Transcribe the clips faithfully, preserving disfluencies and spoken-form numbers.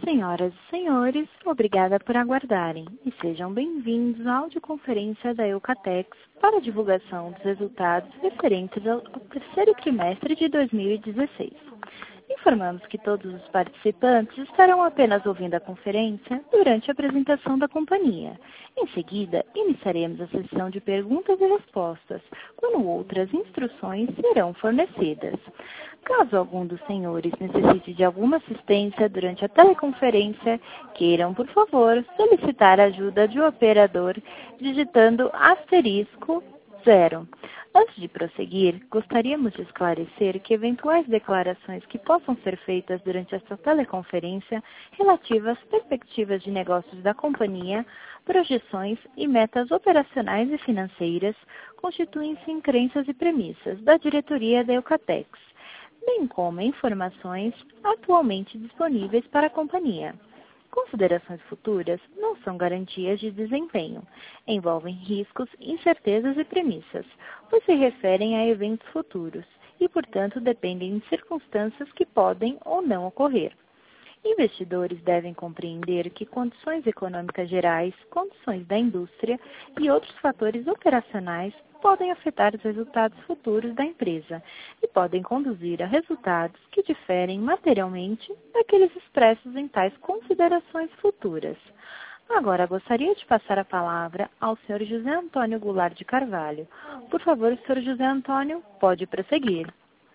Senhoras e senhores, obrigada por aguardarem e sejam bem-vindos à audioconferência da Eucatex para a divulgação dos resultados referentes ao terceiro trimestre de dois mil e dezesseis. Informamos que todos os participantes estarão apenas ouvindo a conferência durante a apresentação da companhia. Em seguida, iniciaremos a sessão de perguntas e respostas, quando outras instruções serão fornecidas. Caso algum dos senhores necessite de alguma assistência durante a teleconferência, queiram, por favor, solicitar a ajuda de um operador digitando asterisco zero. Antes de prosseguir, gostaríamos de esclarecer que eventuais declarações que possam ser feitas durante esta teleconferência relativas às perspectivas de negócios da companhia, projeções e metas operacionais e financeiras constituem-se em crenças e premissas da diretoria da Eucatex, bem como informações atualmente disponíveis para a companhia. Considerações futuras não são garantias de desempenho, envolvem riscos, incertezas e premissas, pois se referem a eventos futuros e, portanto, dependem de circunstâncias que podem ou não ocorrer. Investidores devem compreender que condições econômicas gerais, condições da indústria e outros fatores operacionais podem afetar os resultados futuros da empresa e podem conduzir a resultados que diferem materialmente daqueles expressos em tais considerações futuras. Agora, gostaria de passar a palavra ao senhor José Antônio Goulart de Carvalho. Por favor, senhor José Antônio, pode prosseguir.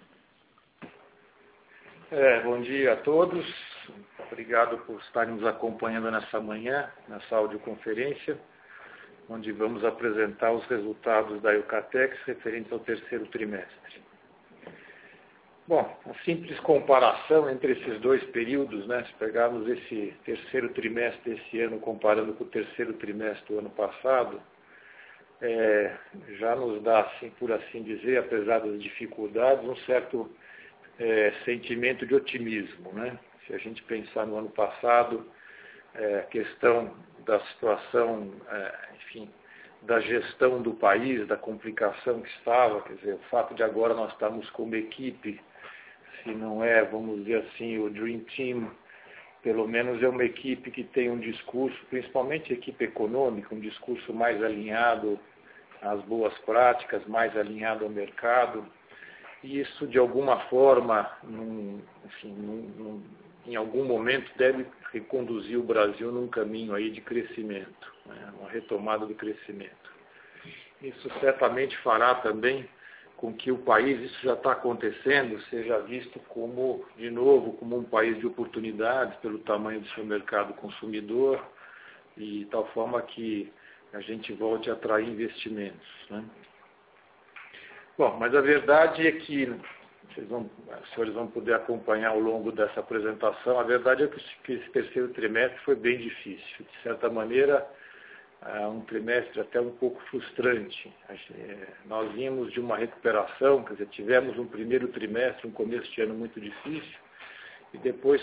É, bom dia a todos. Obrigado por estarem nos acompanhando nessa manhã, nessa audioconferência, onde vamos apresentar os resultados da Eucatex referentes ao terceiro trimestre. Bom, uma simples comparação entre esses dois períodos, né? Se pegarmos esse terceiro trimestre desse ano comparando com o terceiro trimestre do ano passado, é, já nos dá, assim, por assim dizer, apesar das dificuldades, um certo é, sentimento de otimismo, né? Se a gente pensar no ano passado, é, a questão da situação, é, enfim, da gestão do país, da complicação que estava, quer dizer, o fato de agora nós estarmos com uma equipe, se não é, vamos dizer assim, o Dream Team, pelo menos é uma equipe que tem um discurso, principalmente a equipe econômica, um discurso mais alinhado às boas práticas, mais alinhado ao mercado, e isso de alguma forma, num, enfim, num, num, em algum momento deve reconduzir o Brasil num caminho aí de crescimento, né, uma retomada do crescimento. Isso certamente fará também com que o país, isso já está acontecendo, seja visto como, de novo, como um país de oportunidades pelo tamanho do seu mercado consumidor e tal forma que a gente volte a atrair investimentos, né? Bom, mas a verdade é que Vocês vão, os senhores vão poder acompanhar ao longo dessa apresentação. A verdade é que esse terceiro trimestre foi bem difícil. De certa maneira, um trimestre até um pouco frustrante. Nós vimos de uma recuperação, quer dizer, tivemos um primeiro trimestre, um começo de ano muito difícil, e depois,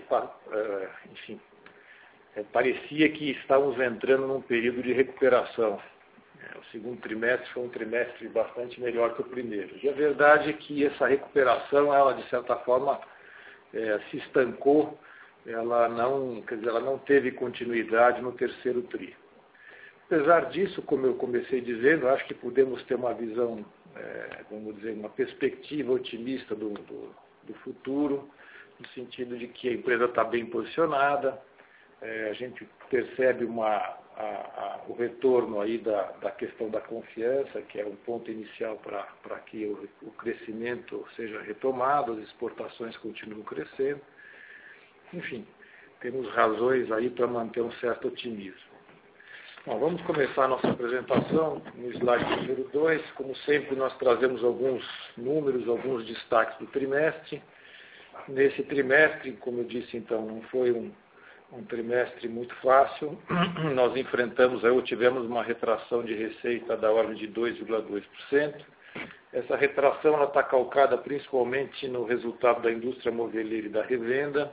enfim, parecia que estávamos entrando num período de recuperação. O segundo trimestre foi um trimestre bastante melhor que o primeiro. E a verdade é que essa recuperação, ela de certa forma é, se estancou, ela não, quer dizer, ela não teve continuidade no terceiro tri. Apesar disso, como eu comecei dizendo, acho que podemos ter uma visão, é, vamos dizer, uma perspectiva otimista do, do, do futuro, no sentido de que a empresa está bem posicionada, é, a gente percebe uma A, a, o retorno aí da, da questão da confiança, que é um ponto inicial para que o, o crescimento seja retomado, as exportações continuam crescendo. Enfim, temos razões aí para manter um certo otimismo. Bom, vamos começar a nossa apresentação no slide número dois. Como sempre, nós trazemos alguns números, alguns destaques do trimestre. Nesse trimestre, como eu disse, então, não foi um um trimestre muito fácil. Nós enfrentamos, aí tivemos uma retração de receita da ordem de dois vírgula dois por cento. Essa retração está calcada principalmente no resultado da indústria moveleira e da revenda.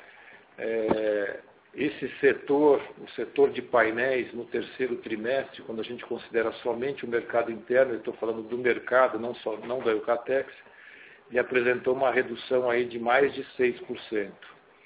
É, esse setor, o setor de painéis no terceiro trimestre, quando a gente considera somente o mercado interno, eu estou falando do mercado, não, só, não da Eucatex, ele apresentou uma redução aí de mais de seis por cento.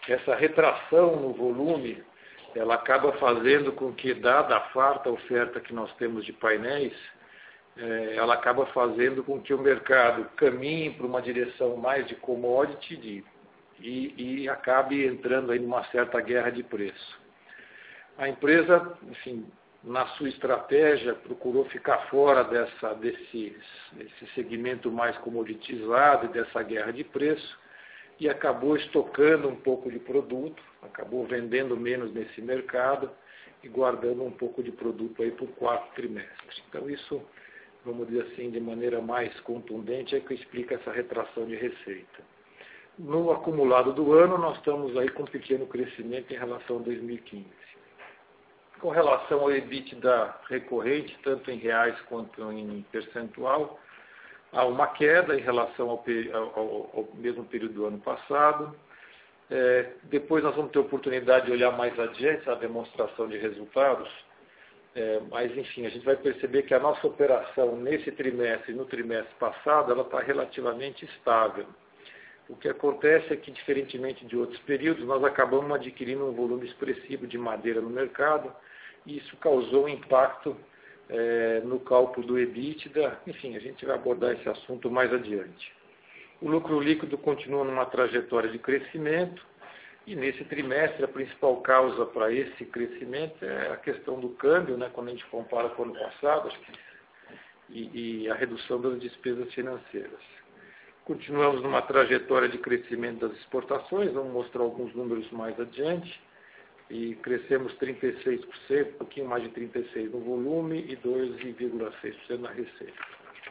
essa retração no volume, ela acaba fazendo com que, dada a farta oferta que nós temos de painéis, eh, ela acaba fazendo com que o mercado caminhe para uma direção mais de commodity de, e, e acabe entrando aí numa certa guerra de preço. A empresa, enfim, na sua estratégia, procurou ficar fora dessa, desse, desse segmento mais comoditizado e dessa guerra de preço e acabou estocando um pouco de produto, acabou vendendo menos nesse mercado e guardando um pouco de produto aí por quatro trimestres. Então isso, vamos dizer assim, de maneira mais contundente, é que explica essa retração de receita. No acumulado do ano, nós estamos aí com um pequeno crescimento em relação a dois mil e quinze. Com relação ao EBITDA recorrente, tanto em reais quanto em percentual, há uma queda em relação ao, ao, ao mesmo período do ano passado. É, depois nós vamos ter oportunidade de olhar mais adiante a demonstração de resultados, é, mas enfim, a gente vai perceber que a nossa operação nesse trimestre e no trimestre passado, ela está relativamente estável. O que acontece é que, diferentemente de outros períodos, nós acabamos adquirindo um volume expressivo de madeira no mercado, e isso causou um impacto é, no cálculo do EBITDA. Enfim, a gente vai abordar esse assunto mais adiante. O lucro líquido continua numa trajetória de crescimento, e nesse trimestre a principal causa para esse crescimento é a questão do câmbio, né, quando a gente compara com o ano passado, acho que, e, e a redução das despesas financeiras. Continuamos numa trajetória de crescimento das exportações, vamos mostrar alguns números mais adiante, e crescemos trinta e seis por cento, um pouquinho mais de trinta e seis por cento no volume e doze vírgula seis por cento na receita.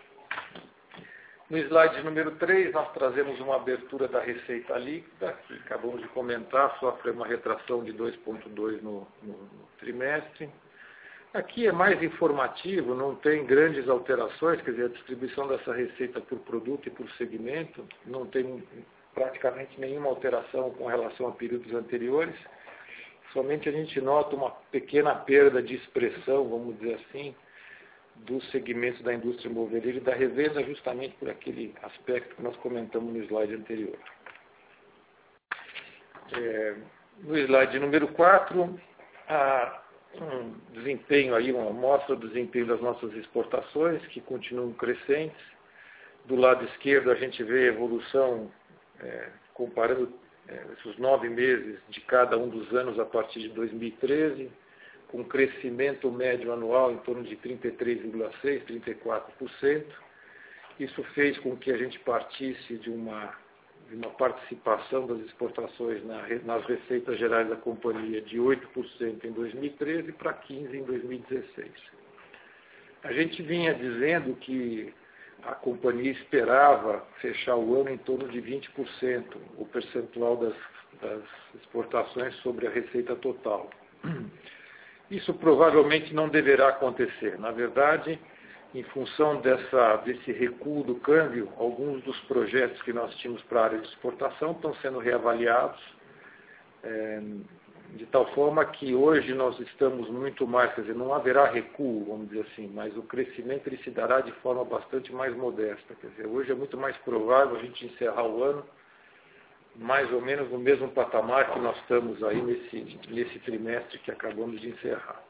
No slide número três, nós trazemos uma abertura da receita líquida, que acabamos de comentar, sofre uma retração de dois vírgula dois por cento no, no, no trimestre. Aqui é mais informativo, não tem grandes alterações, quer dizer, a distribuição dessa receita por produto e por segmento, não tem praticamente nenhuma alteração com relação a períodos anteriores. Somente a gente nota uma pequena perda de expressão, vamos dizer assim, dos segmentos da indústria imobiliária e da revenda, justamente por aquele aspecto que nós comentamos no slide anterior. É, no slide número quatro, há um desempenho aí, uma amostra do desempenho das nossas exportações, que continuam crescentes. Do lado esquerdo a gente vê a evolução, é, comparando é, esses nove meses de cada um dos anos a partir de dois mil e treze, com crescimento médio anual em torno de trinta e três vírgula seis por cento, trinta e quatro por cento. Isso fez com que a gente partisse de uma, de uma participação das exportações na, nas receitas gerais da companhia de oito por cento em dois mil e treze para quinze por cento em dois mil e dezesseis. A gente vinha dizendo que a companhia esperava fechar o ano em torno de vinte por cento, o percentual das, das exportações sobre a receita total. Isso provavelmente não deverá acontecer. Na verdade, em função dessa, desse recuo do câmbio, alguns dos projetos que nós tínhamos para a área de exportação estão sendo reavaliados, é, de tal forma que hoje nós estamos muito mais, quer dizer, não haverá recuo, vamos dizer assim, mas o crescimento ele se dará de forma bastante mais modesta. Quer dizer, hoje é muito mais provável a gente encerrar o ano mais ou menos no mesmo patamar que nós estamos aí nesse, nesse trimestre que acabamos de encerrar.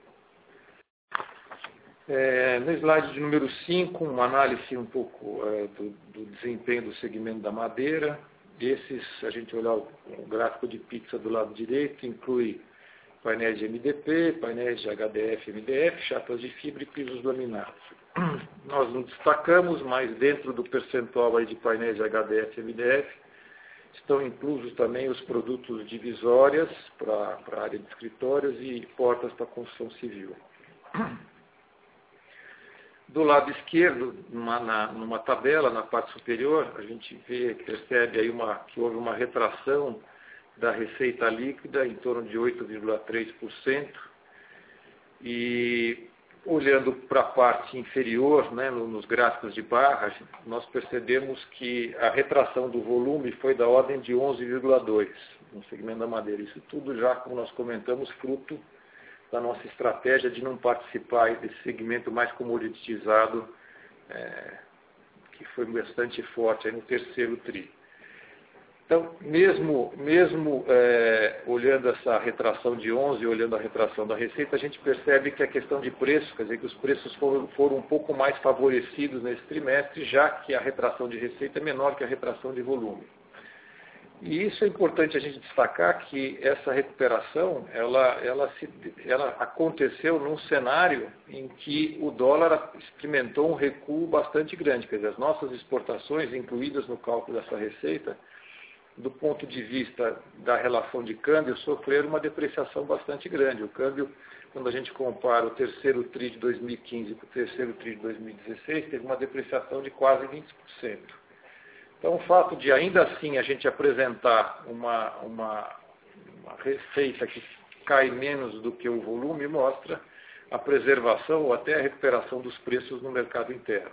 É, no slide de número cinco, uma análise um pouco é, do, do desempenho do segmento da madeira. Esses, a gente olhar o, o gráfico de pizza do lado direito, inclui painéis de M D P, painéis de H D F, M D F, chapas de fibra e pisos laminados. Nós não destacamos, mas dentro do percentual aí de painéis de H D F e M D F, estão inclusos também os produtos divisórias para a área de escritórios e portas para a construção civil. Do lado esquerdo, numa, na, numa tabela, na parte superior, a gente vê, percebe aí uma, que houve uma retração da receita líquida em torno de oito vírgula três por cento. E olhando para a parte inferior, né, nos gráficos de barra, nós percebemos que a retração do volume foi da ordem de onze vírgula dois por cento no segmento da madeira. Isso tudo já, como nós comentamos, fruto da nossa estratégia de não participar desse segmento mais comoditizado, é, que foi bastante forte aí no terceiro tri. Então, mesmo, mesmo é, olhando essa retração de onze e olhando a retração da receita, a gente percebe que a questão de preço, quer dizer, que os preços foram, foram um pouco mais favorecidos nesse trimestre, já que a retração de receita é menor que a retração de volume. E isso é importante a gente destacar, que essa recuperação, ela, ela, se, ela aconteceu num cenário em que o dólar experimentou um recuo bastante grande, quer dizer, as nossas exportações, incluídas no cálculo dessa receita, do ponto de vista da relação de câmbio, sofreram uma depreciação bastante grande. O câmbio, quando a gente compara o terceiro tri de dois mil e quinze com o terceiro tri de dois mil e dezesseis, teve uma depreciação de quase vinte por cento. Então, o fato de, ainda assim, a gente apresentar uma, uma, uma receita que cai menos do que o volume, mostra a preservação ou até a recuperação dos preços no mercado interno.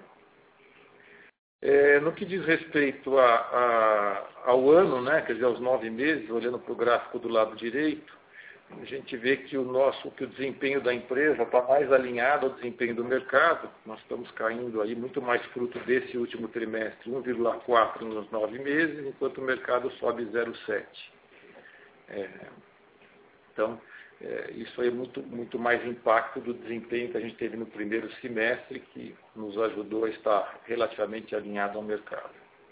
É, no que diz respeito a, a, ao ano, né, quer dizer, aos nove meses, olhando para o gráfico do lado direito, a gente vê que o nosso, que o desempenho da empresa está mais alinhado ao desempenho do mercado. Nós estamos caindo aí muito mais fruto desse último trimestre, um vírgula quatro nos nove meses, enquanto o mercado sobe zero vírgula sete. É, então, é, isso aí é muito, muito mais impacto do desempenho que a gente teve no primeiro semestre, que nos ajudou a estar relativamente alinhado ao mercado.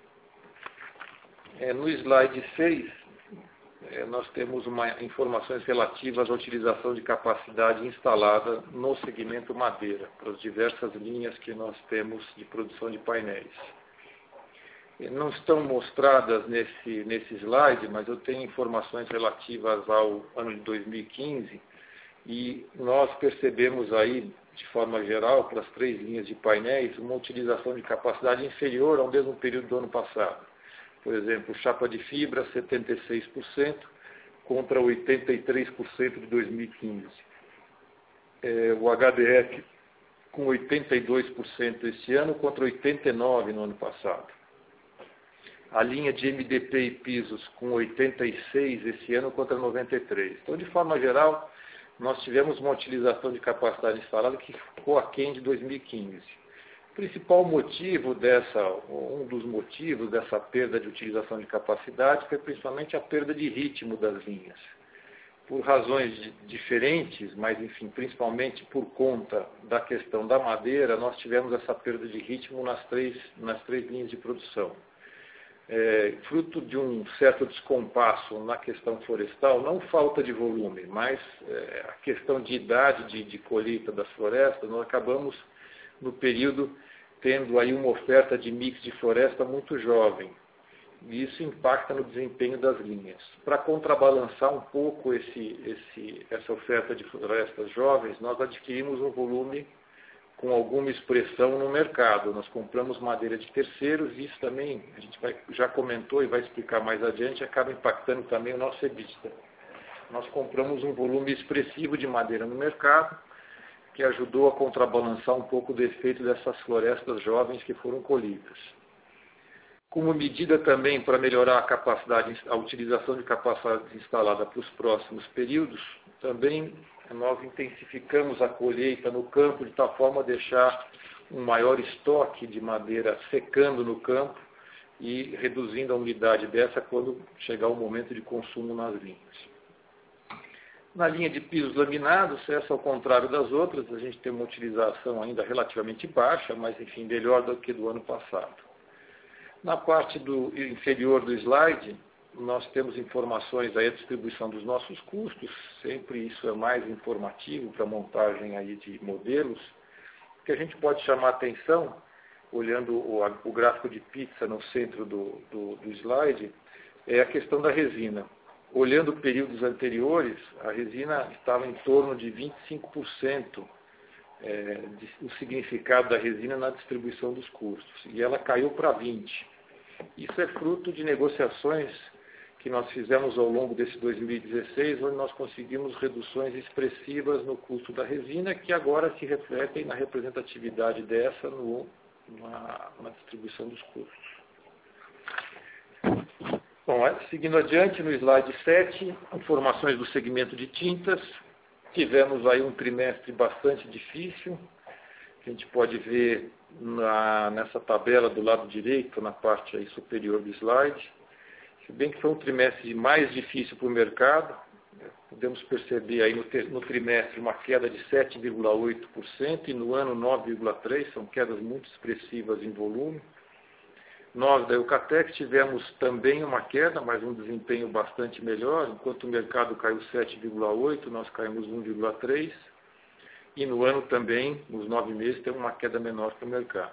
É, no slide seis, é, nós temos uma, informações relativas à utilização de capacidade instalada no segmento madeira, para as diversas linhas que nós temos de produção de painéis. Não estão mostradas nesse, nesse slide, mas eu tenho informações relativas ao ano de dois mil e quinze e nós percebemos aí, de forma geral, para as três linhas de painéis, uma utilização de capacidade inferior ao mesmo período do ano passado. Por exemplo, chapa de fibra, setenta e seis por cento contra oitenta e três por cento de dois mil e quinze. É, o H D F com oitenta e dois por cento este ano contra oitenta e nove por cento no ano passado. A linha de M D P e pisos com oitenta e seis esse ano contra noventa e três. Então, de forma geral, nós tivemos uma utilização de capacidade instalada que ficou aquém de dois mil e quinze. O principal motivo dessa, um dos motivos dessa perda de utilização de capacidade foi principalmente a perda de ritmo das linhas. Por razões de, diferentes, mas enfim, principalmente por conta da questão da madeira, nós tivemos essa perda de ritmo nas três, nas três linhas de produção. É, fruto de um certo descompasso na questão florestal, não falta de volume, mas é, a questão de idade de, de colheita das florestas, nós acabamos, no período, tendo aí uma oferta de mix de floresta muito jovem. E isso impacta no desempenho das linhas. Para contrabalançar um pouco esse, esse, essa oferta de florestas jovens, nós adquirimos um volume com alguma expressão no mercado. Nós compramos madeira de terceiros e isso também, a gente vai, já comentou e vai explicar mais adiante, acaba impactando também o nosso EBITDA. Nós compramos um volume expressivo de madeira no mercado, que ajudou a contrabalançar um pouco do efeito dessas florestas jovens que foram colhidas. Como medida também para melhorar a capacidade, a utilização de capacidade instalada para os próximos períodos, também nós intensificamos a colheita no campo de tal forma a deixar um maior estoque de madeira secando no campo e reduzindo a umidade dessa quando chegar o momento de consumo nas linhas. Na linha de pisos laminados, essa ao contrário das outras, a gente tem uma utilização ainda relativamente baixa, mas enfim, melhor do que do ano passado. Na parte do inferior do slide, nós temos informações aí, a distribuição dos nossos custos, sempre isso é mais informativo para a montagem aí de modelos. O que a gente pode chamar a atenção, olhando o, o gráfico de pizza no centro do, do, do slide, é a questão da resina. Olhando períodos anteriores, a resina estava em torno de vinte e cinco por cento é, de, o significado da resina na distribuição dos custos, e ela caiu para vinte por cento. Isso é fruto de negociações que nós fizemos ao longo desse dois mil e dezesseis, onde nós conseguimos reduções expressivas no custo da resina, que agora se refletem na representatividade dessa no, na, na distribuição dos custos. Bom, seguindo adiante, no slide sete, informações do segmento de tintas. Tivemos aí um trimestre bastante difícil, que a gente pode ver na, nessa tabela do lado direito, na parte aí superior do slide. se bem que foi um trimestre mais difícil para o mercado, podemos perceber aí no, no trimestre uma queda de sete vírgula oito por cento e no ano nove vírgula três por cento, são quedas muito expressivas em volume. Nós da Eucatex tivemos também uma queda, mas um desempenho bastante melhor, enquanto o mercado caiu sete vírgula oito por cento, nós caímos um vírgula três por cento, e no ano também, nos nove meses, tem uma queda menor que o mercado.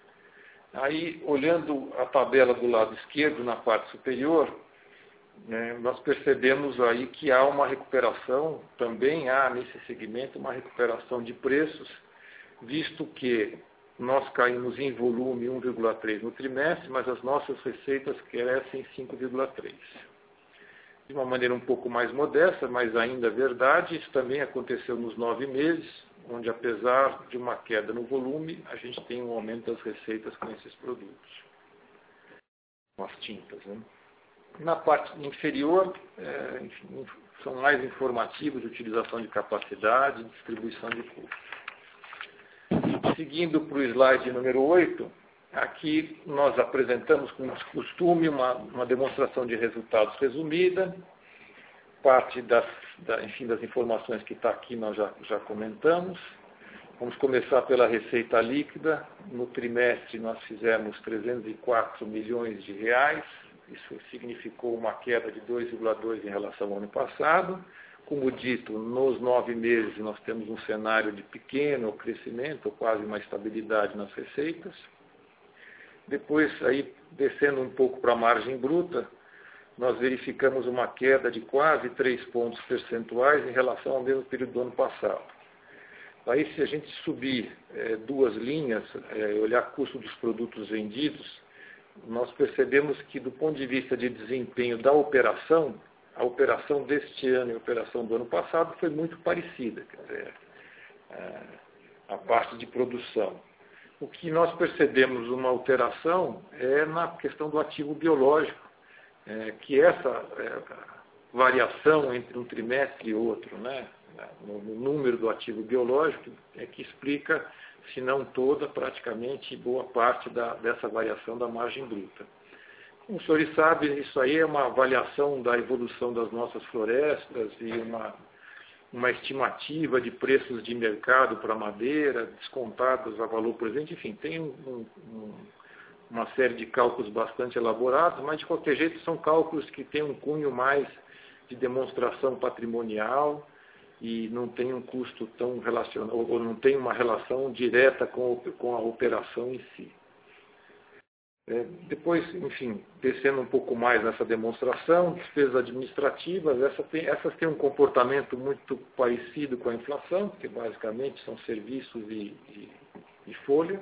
Aí, olhando a tabela do lado esquerdo, na parte superior, né, nós percebemos aí que há uma recuperação, também há nesse segmento uma recuperação de preços, visto que nós caímos em volume um vírgula três por cento no trimestre, mas as nossas receitas crescem cinco vírgula três por cento. De uma maneira um pouco mais modesta, mas ainda verdade, isso também aconteceu nos nove meses, onde apesar de uma queda no volume, a gente tem um aumento das receitas com esses produtos, com as tintas, né? Na parte inferior, é, enfim, são mais informativos de utilização de capacidade e distribuição de custos. Seguindo para o slide número oito, aqui nós apresentamos, como de costume, uma, uma demonstração de resultados resumida. Parte das, da, enfim, das informações que está aqui nós já, já comentamos. Vamos começar pela receita líquida. No trimestre nós fizemos trezentos e quatro milhões de reais. Isso significou uma queda de dois vírgula dois por cento em relação ao ano passado. Como dito, nos nove meses nós temos um cenário de pequeno crescimento, ou quase uma estabilidade nas receitas. Depois, aí, descendo um pouco para a margem bruta, nós verificamos uma queda de quase três pontos percentuais em relação ao mesmo período do ano passado. Aí, se a gente subir é, duas linhas, é, olhar custo dos produtos vendidos, nós percebemos que, do ponto de vista de desempenho da operação, a operação deste ano e a operação do ano passado foi muito parecida, quer dizer, a parte de produção. O que nós percebemos uma alteração é na questão do ativo biológico, é, que essa é, variação entre um trimestre e outro, né, no, no número do ativo biológico, é que explica, se não toda, praticamente boa parte da, dessa variação da margem bruta. Como os senhores sabem, isso aí é uma avaliação da evolução das nossas florestas e uma, uma estimativa de preços de mercado para madeira, descontados a valor presente, enfim, tem um, um, uma série de cálculos bastante elaborados, mas de qualquer jeito são cálculos que têm um cunho mais de demonstração patrimonial e não tem um custo tão relacionado, ou não tem uma relação direta com, com a operação em si. É, depois, enfim, descendo um pouco mais nessa demonstração, despesas administrativas, essa tem, essas têm um comportamento muito parecido com a inflação, porque basicamente são serviços e, e, e folha.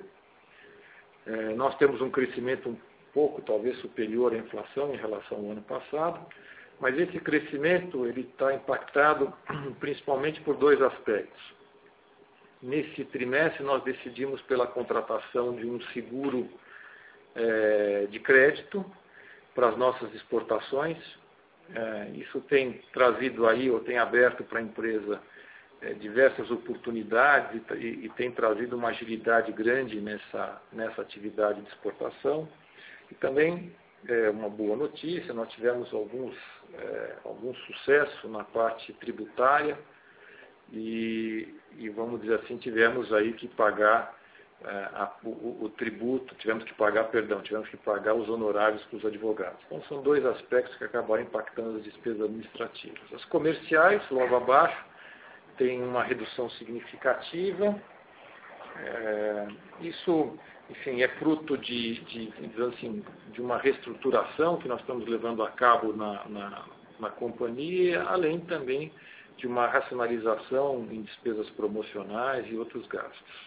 É, nós temos um crescimento um pouco, talvez, superior à inflação em relação ao ano passado, mas esse crescimento ele está impactado principalmente por dois aspectos. Nesse trimestre, nós decidimos pela contratação de um seguro É, de crédito para as nossas exportações. É, isso tem trazido aí, ou tem aberto para a empresa é, diversas oportunidades e, e tem trazido uma agilidade grande nessa, nessa atividade de exportação. E também, é uma boa notícia, nós tivemos alguns, é, algum sucesso na parte tributária e, e, vamos dizer assim, tivemos aí que pagar A, o, o tributo, tivemos que pagar, perdão, tivemos que pagar os honorários para os advogados. Então, são dois aspectos que acabaram impactando as despesas administrativas. As comerciais, logo abaixo, têm uma redução significativa. É, isso, enfim, é fruto de, de, de, assim, de uma reestruturação que nós estamos levando a cabo na, na, na companhia, além também de uma racionalização em despesas promocionais e outros gastos.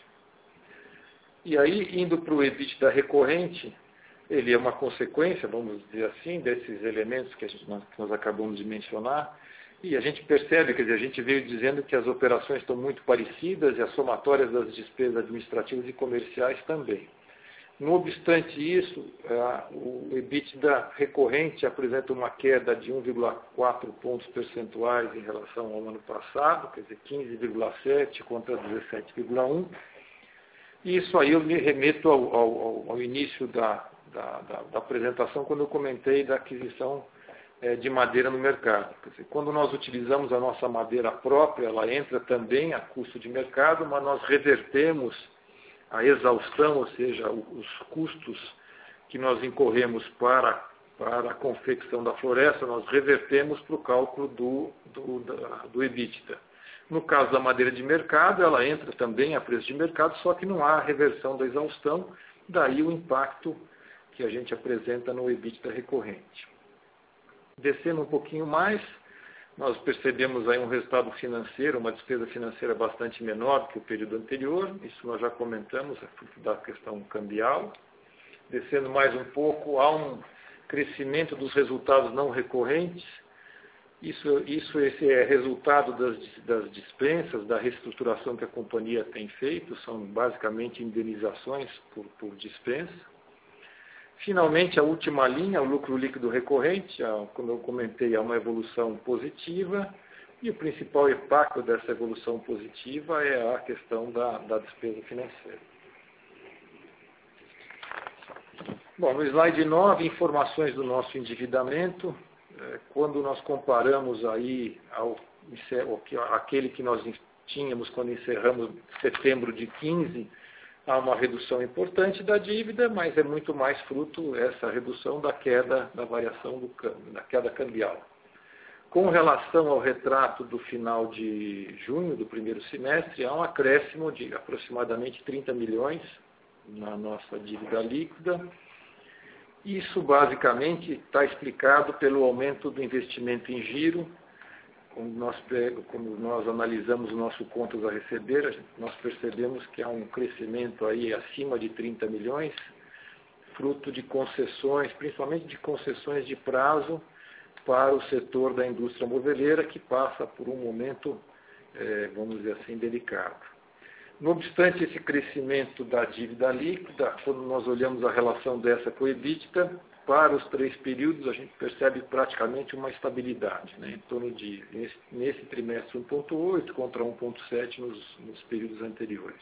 E aí, indo para o EBITDA recorrente, ele é uma consequência, vamos dizer assim, desses elementos que, a gente, nós, que nós acabamos de mencionar, e a gente percebe, quer dizer, a gente veio dizendo que as operações estão muito parecidas e as somatórias das despesas administrativas e comerciais também. Não obstante isso, o EBITDA recorrente apresenta uma queda de um vírgula quatro pontos percentuais em relação ao ano passado, quer dizer, quinze vírgula sete contra dezessete vírgula um. E isso aí eu me remeto ao, ao, ao início da, da, da, da apresentação, quando eu comentei da aquisição é, de madeira no mercado. Quer dizer, quando nós utilizamos a nossa madeira própria, ela entra também a custo de mercado, mas nós revertemos a exaustão, ou seja, os custos que nós incorremos para, para a confecção da floresta, nós revertemos para o cálculo do, do, do EBITDA. No caso da madeira de mercado, ela entra também a preço de mercado, só que não há reversão da exaustão, daí o impacto que a gente apresenta no EBITDA recorrente. Descendo um pouquinho mais, nós percebemos aí um resultado financeiro, uma despesa financeira bastante menor que o período anterior, isso nós já comentamos, é fruto da questão cambial. Descendo mais um pouco, há um crescimento dos resultados não recorrentes. Isso, isso esse é resultado das, das dispensas, da reestruturação que a companhia tem feito, são basicamente indenizações por, por dispensa. Finalmente, a última linha, o lucro líquido recorrente, como eu comentei, há uma evolução positiva, e o principal impacto dessa evolução positiva é a questão da, da despesa financeira. Bom, no slide nove, informações do nosso endividamento. Quando nós comparamos aí ao, aquele que nós tínhamos quando encerramos setembro de quinze, há uma redução importante da dívida, mas é muito mais fruto essa redução da queda da variação do câmbio, da queda cambial. Com relação ao retrato do final de junho, do primeiro semestre, há um acréscimo de aproximadamente trinta milhões na nossa dívida líquida. Isso basicamente está explicado pelo aumento do investimento em giro. Quando nós, quando nós analisamos o nosso contas a receber, nós percebemos que há um crescimento aí acima de trinta milhões, fruto de concessões, principalmente de concessões de prazo para o setor da indústria moveleira, que passa por um momento, é, vamos dizer assim, delicado. Não obstante esse crescimento da dívida líquida, quando nós olhamos a relação dessa com o EBITDA, para os três períodos a gente percebe praticamente uma estabilidade, né, em torno de, nesse, nesse trimestre, um vírgula oito contra um vírgula sete nos, nos períodos anteriores.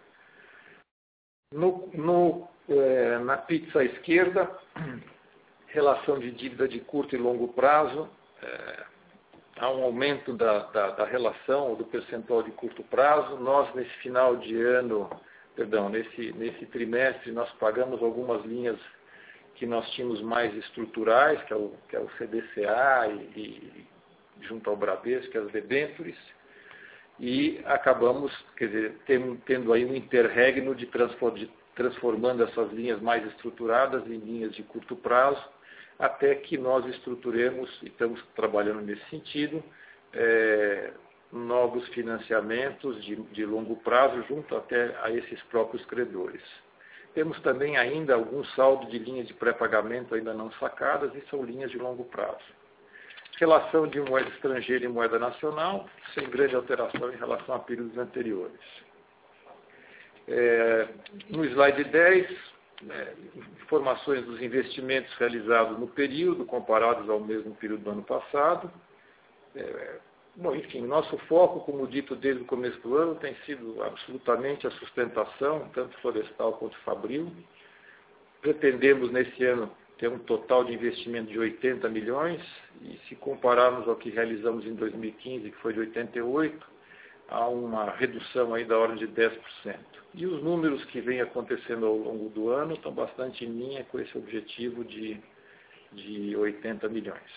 No, no, é, na pizza à esquerda, relação de dívida de curto e longo prazo, é, há um aumento da, da, da relação, ou do percentual de curto prazo. Nós, nesse final de ano, perdão, nesse, nesse trimestre, nós pagamos algumas linhas que nós tínhamos mais estruturais, que é o, que é o C D C A e, e junto ao Bradesco, que é as debêntures, e acabamos, quer dizer, tendo, tendo aí um interregno de, transform, de transformando essas linhas mais estruturadas em linhas de curto prazo, até que nós estruturemos, e estamos trabalhando nesse sentido, é, novos financiamentos de, de longo prazo junto até a esses próprios credores. Temos também ainda algum saldo de linhas de pré-pagamento ainda não sacadas, e são linhas de longo prazo. Relação de moeda estrangeira e moeda nacional, sem grande alteração em relação a períodos anteriores. É, no slide dez, É, informações dos investimentos realizados no período, comparados ao mesmo período do ano passado. É, bom, enfim, nosso foco, como dito desde o começo do ano, tem sido absolutamente a sustentação, tanto florestal quanto fabril. Pretendemos, nesse ano, ter um total de investimento de oitenta milhões, e se compararmos ao que realizamos em dois mil e quinze, que foi de oitenta e oito, há uma redução aí da ordem de dez por cento. E os números que vêm acontecendo ao longo do ano estão bastante em linha com esse objetivo de, de oitenta milhões.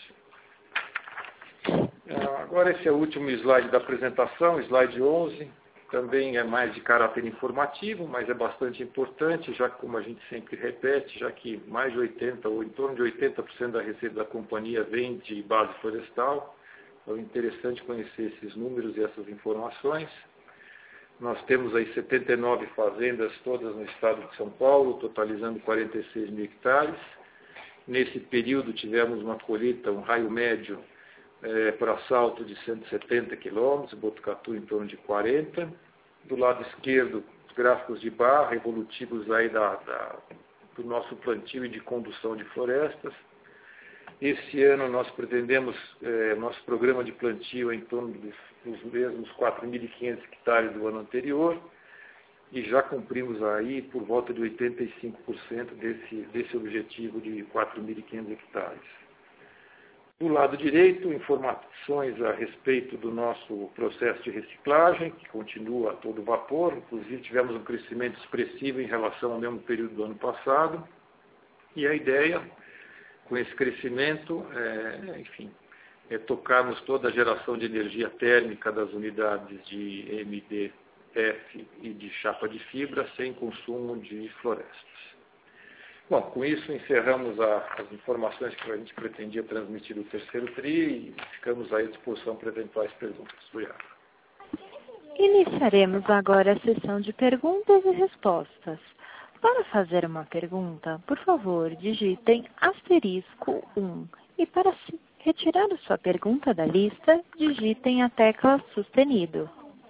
Agora esse é o último slide da apresentação, slide onze. Também é mais de caráter informativo, mas é bastante importante, já que, como a gente sempre repete, já que mais de oitenta por cento ou em torno de oitenta por cento da receita da companhia vem de base florestal. Então é interessante conhecer esses números e essas informações. Nós temos aí setenta e nove fazendas, todas no estado de São Paulo, totalizando quarenta e seis mil hectares. Nesse período tivemos uma colheita, um raio médio é, para Salto de cento e setenta quilômetros, Botucatu em torno de quarenta. Do lado esquerdo, os gráficos de barra evolutivos aí da, da, do nosso plantio e de condução de florestas. Esse ano nós pretendemos, eh, nosso programa de plantio em torno dos, dos mesmos quatro mil e quinhentos hectares do ano anterior, e já cumprimos aí por volta de oitenta e cinco por cento desse, desse objetivo de quatro mil e quinhentos hectares. Do lado direito, informações a respeito do nosso processo de reciclagem, que continua a todo vapor. Inclusive, tivemos um crescimento expressivo em relação ao mesmo período do ano passado. E a ideia, com esse crescimento, é, enfim, é tocarmos toda a geração de energia térmica das unidades de M D F e de chapa de fibra sem consumo de florestas. Bom, com isso encerramos a, as informações que a gente pretendia transmitir do terceiro tri e ficamos à disposição para eventuais perguntas. Obrigado. Iniciaremos agora a sessão de perguntas e respostas. Para fazer uma pergunta, por favor, digitem asterisco um e para retirar a sua pergunta da lista, digitem a tecla sustenido.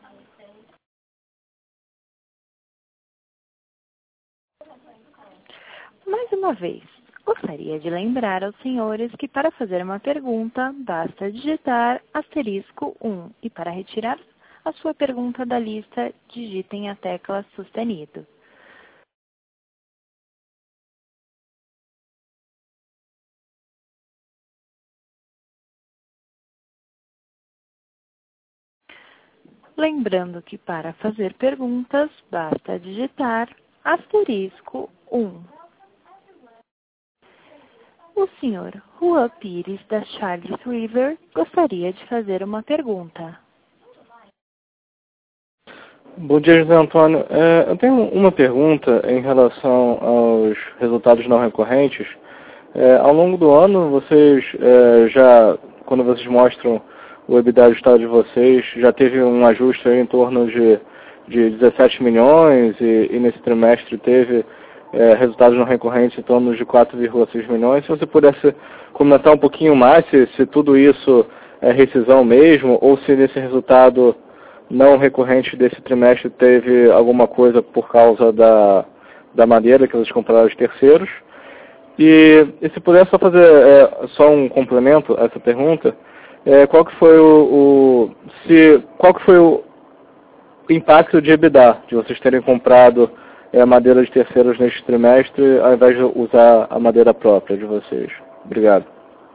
Mais uma vez, gostaria de lembrar aos senhores que para fazer uma pergunta, basta digitar asterisco um e para retirar a sua pergunta da lista, digitem a tecla sustenido. Lembrando que para fazer perguntas, basta digitar asterisco um. O senhor Juan Pires, da Charles River, gostaria de fazer uma pergunta. Bom dia, José Antônio. É, eu tenho uma pergunta em relação aos resultados não recorrentes. É, ao longo do ano, vocês é, já, quando vocês mostram o EBITDA ajustado de vocês, já teve um ajuste aí em torno de, de dezessete milhões e, e nesse trimestre teve É, resultados não recorrentes em torno de quatro vírgula seis milhões. Se você pudesse comentar um pouquinho mais se, se tudo isso é rescisão mesmo, ou se nesse resultado não recorrente desse trimestre teve alguma coisa por causa da, da madeira que vocês compraram de terceiros. E, e se puder só fazer é, só um complemento a essa pergunta, é, qual que foi o, o se qual que foi o impacto de EBITDA de vocês terem comprado é, madeira de terceiros neste trimestre, ao invés de usar a madeira própria de vocês? Obrigado.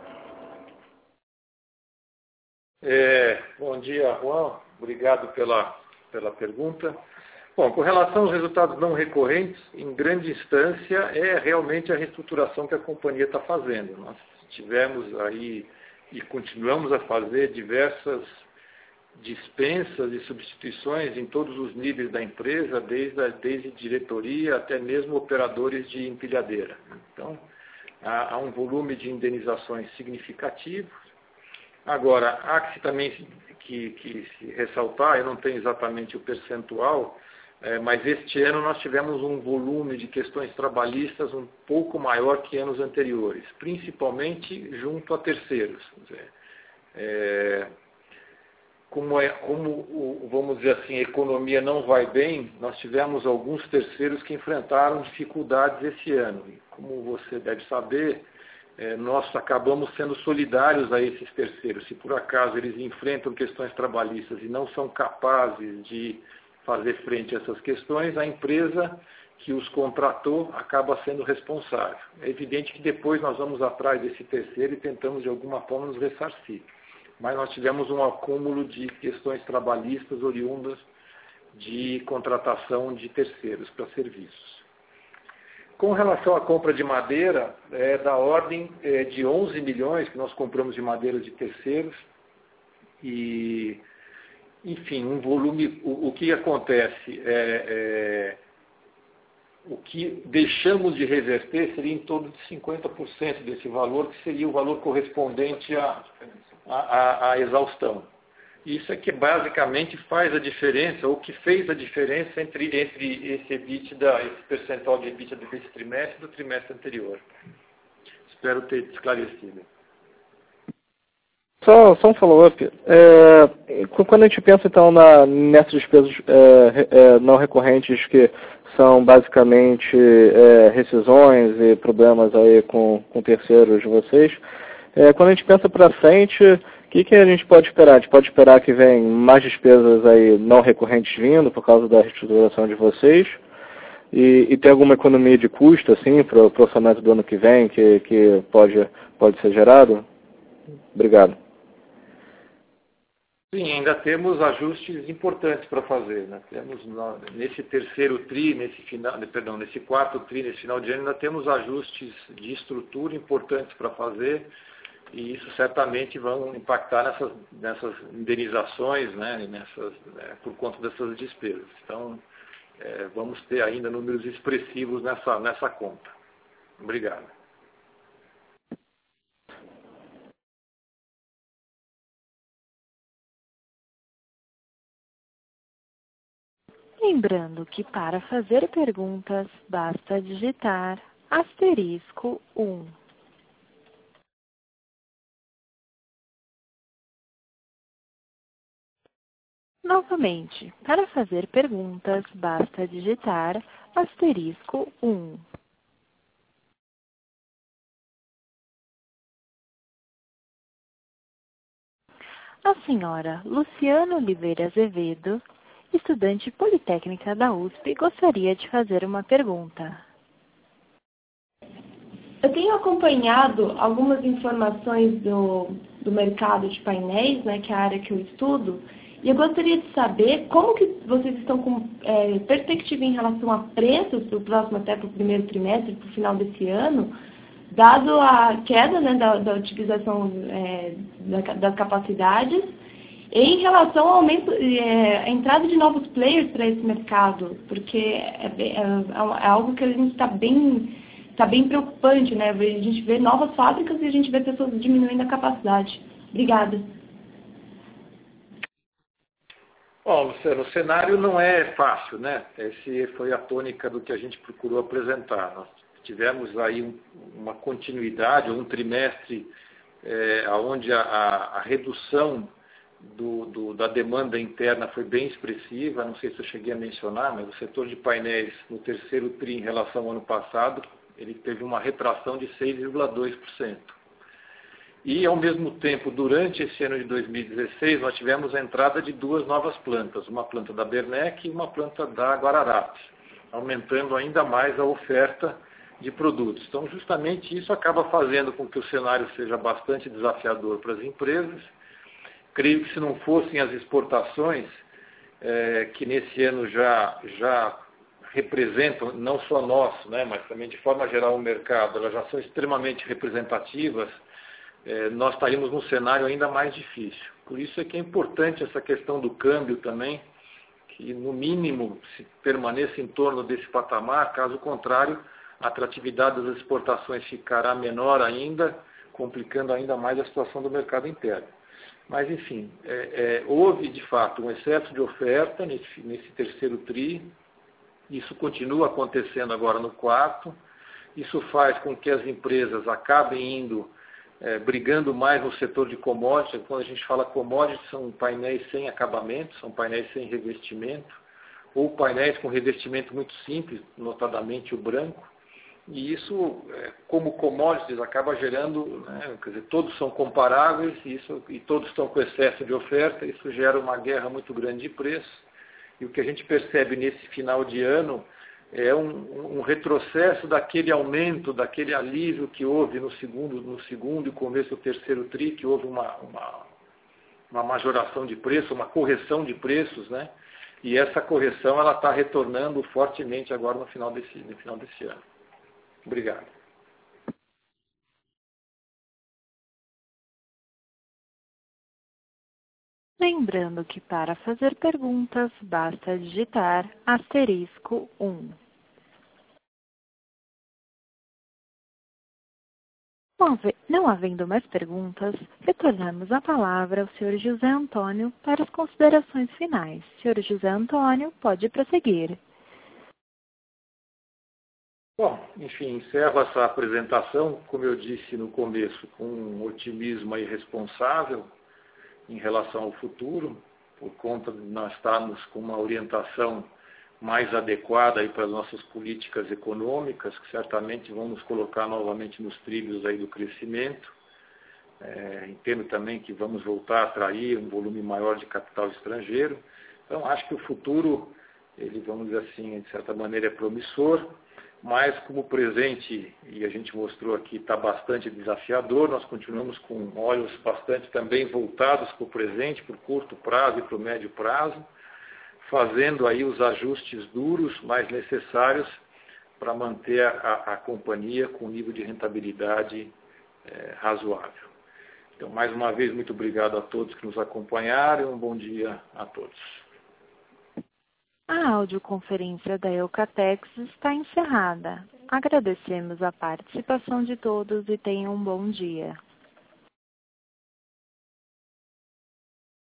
É, bom dia, Juan. Obrigado pela, pela pergunta. Bom, com relação aos resultados não recorrentes, em grande instância, é realmente a reestruturação que a companhia está fazendo. Nós tivemos aí e continuamos a fazer diversas dispensas e substituições em todos os níveis da empresa, desde, a, desde diretoria até mesmo operadores de empilhadeira. Então, há, há um volume de indenizações significativo. Agora, há que também que, que se ressaltar, eu não tenho exatamente o percentual, é, mas este ano nós tivemos um volume de questões trabalhistas um pouco maior que anos anteriores, principalmente junto a terceiros. Quer dizer, é, Como, é, como, vamos dizer assim, a economia não vai bem, nós tivemos alguns terceiros que enfrentaram dificuldades esse ano. E como você deve saber, é, nós acabamos sendo solidários a esses terceiros. Se por acaso eles enfrentam questões trabalhistas e não são capazes de fazer frente a essas questões, a empresa que os contratou acaba sendo responsável. É evidente que depois nós vamos atrás desse terceiro e tentamos de alguma forma nos ressarcir. Mas nós tivemos um acúmulo de questões trabalhistas oriundas de contratação de terceiros para serviços. Com relação à compra de madeira, é da ordem é, de onze milhões que nós compramos de madeira de terceiros. E, enfim, um volume, o, o que acontece é, é o que deixamos de reverter seria em torno de cinquenta por cento desse valor, que seria o valor correspondente à, à, à exaustão. Isso é que basicamente faz a diferença, ou que fez a diferença entre, entre esse EBITDA, esse percentual de EBITDA desse trimestre e do trimestre anterior. Espero ter esclarecido. Só, só um follow-up. É, quando a gente pensa, então, na, nessas despesas é, é, não recorrentes, que são basicamente é, rescisões e problemas aí com, com terceiros de vocês, é, quando a gente pensa para frente, o que, que a gente pode esperar? A gente pode esperar que venham mais despesas aí não recorrentes vindo por causa da reestruturação de vocês? E, e tem alguma economia de custo, assim, para o orçamento do ano que vem que, que pode, pode ser gerado? Obrigado. Sim, ainda temos ajustes importantes para fazer, né? Temos nesse terceiro tri, nesse final, perdão, nesse quarto tri, nesse final de ano, ainda temos ajustes de estrutura importantes para fazer e isso certamente vão impactar nessas, nessas indenizações, né? Nessas, é, por conta dessas despesas. Então, é, vamos ter ainda números expressivos nessa, nessa conta. Obrigado. Lembrando que para fazer perguntas, basta digitar asterisco um. Novamente, para fazer perguntas, basta digitar asterisco um. A senhora Luciana Oliveira Azevedo, estudante politécnica da U S P, gostaria de fazer uma pergunta. Eu tenho acompanhado algumas informações do, do mercado de painéis, né, que é a área que eu estudo, e eu gostaria de saber como que vocês estão com é, perspectiva em relação a preços para o próximo, até para o primeiro trimestre, para o final desse ano, dado a queda, né, da, da utilização é, da, das capacidades, em relação ao aumento, é, a entrada de novos players para esse mercado, porque é, é, é algo que a gente está bem, tá bem preocupante, né? A gente vê novas fábricas e a gente vê pessoas diminuindo a capacidade. Obrigada. Bom, Luciano, o cenário não é fácil, né? Esse foi a tônica do que a gente procurou apresentar. Nós tivemos aí um, uma continuidade, um trimestre é, onde a, a, a redução Do, do, da demanda interna foi bem expressiva, não sei se eu cheguei a mencionar, mas o setor de painéis no terceiro tri em relação ao ano passado, ele teve uma retração de seis vírgula dois por cento. E, ao mesmo tempo, durante esse ano de dois mil e dezesseis, nós tivemos a entrada de duas novas plantas, uma planta da Bernec e uma planta da Guararapes, aumentando ainda mais a oferta de produtos. Então, justamente isso acaba fazendo com que o cenário seja bastante desafiador para as empresas. Creio que se não fossem as exportações, é, que nesse ano já, já representam, não só nós, né, mas também de forma geral o mercado, elas já são extremamente representativas, é, nós estaríamos num cenário ainda mais difícil. Por isso é que é importante essa questão do câmbio também, que no mínimo se permaneça em torno desse patamar, caso contrário, a atratividade das exportações ficará menor ainda, complicando ainda mais a situação do mercado interno. Mas, enfim, é, é, houve, de fato, um excesso de oferta nesse, nesse terceiro tri. Isso continua acontecendo agora no quarto. Isso faz com que as empresas acabem indo, é, brigando mais no setor de commodities. Quando a gente fala commodities, são painéis sem acabamento, são painéis sem revestimento, ou painéis com revestimento muito simples, notadamente o branco. E isso, como commodities, acaba gerando, né, quer dizer, todos são comparáveis e, isso, e todos estão com excesso de oferta, isso gera uma guerra muito grande de preço. E o que a gente percebe nesse final de ano é um, um retrocesso daquele aumento, daquele alívio que houve no segundo, no segundo e começo do terceiro tri, que houve uma, uma, uma majoração de preço, uma correção de preços, né? E essa correção ela está retornando fortemente agora no final desse, no final desse ano. Obrigado. Lembrando que para fazer perguntas, basta digitar asterisco um. Não havendo mais perguntas, retornamos a palavra ao senhor José Antônio para as considerações finais. senhor José Antônio, pode prosseguir. Bom, enfim, encerro essa apresentação, como eu disse no começo, com um otimismo aí responsável em relação ao futuro, por conta de nós estarmos com uma orientação mais adequada aí para as nossas políticas econômicas, que certamente vão nos colocar novamente nos trilhos aí do crescimento. É, entendo também que vamos voltar a atrair um volume maior de capital estrangeiro. Então, acho que o futuro, ele, vamos dizer assim, de certa maneira, é promissor. mas como o presente, e a gente mostrou aqui, está bastante desafiador, nós continuamos com olhos bastante também voltados para o presente, para o curto prazo e para o médio prazo, fazendo aí os ajustes duros, mais necessários, para manter a, a companhia com um nível de rentabilidade é, razoável. Então, mais uma vez, muito obrigado a todos que nos acompanharam e um bom dia a todos. A audioconferência da Eucatex está encerrada. Agradecemos a participação de todos e tenham um bom dia.